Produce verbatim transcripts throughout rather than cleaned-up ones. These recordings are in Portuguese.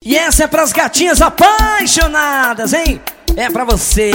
E essa é pras gatinhas apaixonadas, hein? É pra vocês.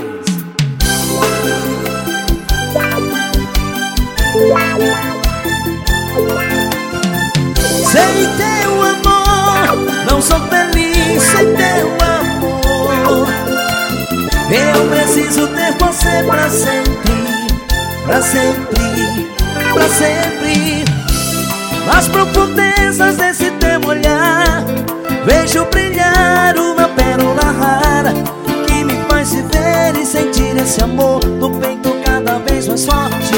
Sem teu amor, não sou feliz sem teu amor. Eu preciso ter você pra sempre, pra sempre, pra sempre. Nas profundezas desse teu olhar, vejo brilhar uma pérola rara que me faz viver e sentir esse amor no peito cada vez mais forte.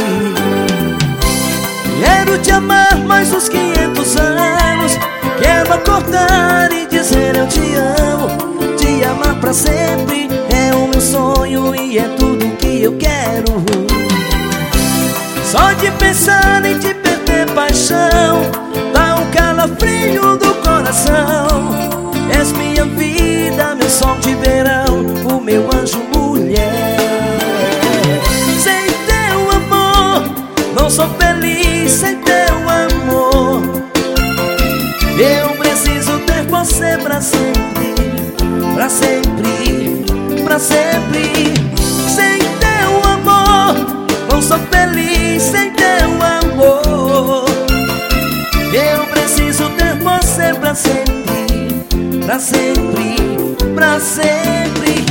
Quero te amar mais uns quinhentos anos. Quero acordar e dizer eu te amo. Te amar pra sempre é o meu sonho e é tudo que eu quero. Só de pensar em te perder paixão dá um calafrio do coração. És minha vida, meu sol de verão, o meu anjo mulher. Sem teu amor, não sou feliz sem teu amor. Eu preciso ter você pra sempre, pra sempre, pra sempre. Sem teu amor, não sou feliz sem teu amor. Eu preciso ter você pra sempre, pra sempre, pra sempre.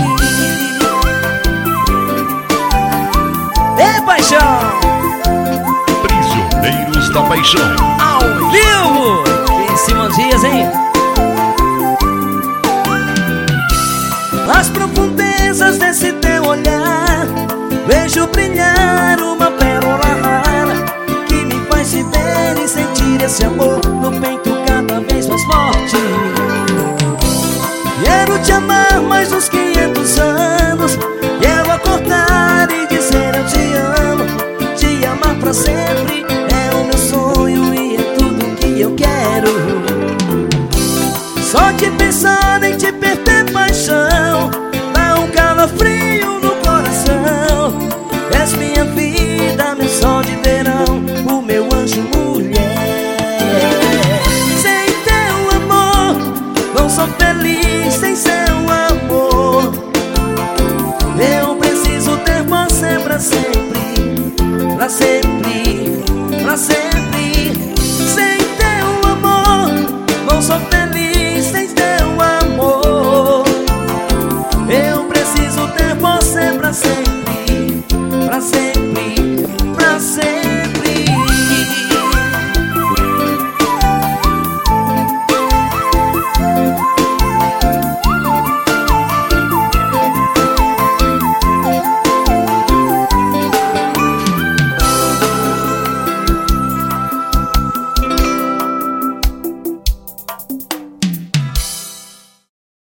Ei, paixão! Prisioneiros da Paixão. Ao vivo! Em Simão Dias, hein? Nas profundezas desse teu olhar, vejo brilhar uma pérola rara que me faz viver e sentir esse amor no peito cada vez mais forte. Quero te amar mais uns quinhentos anos. Quero acordar e dizer eu te amo. Te amar pra sempre é o meu sonho e é tudo que eu quero. Só de pensar em te perder paixão dá um calafrio no coração. És minha vida, meu sol de verão, o meu anjo mulher. Sem teu amor, não sou feliz sem seu amor. Eu preciso ter você pra sempre, pra sempre, pra sempre. Sem teu amor, não sou feliz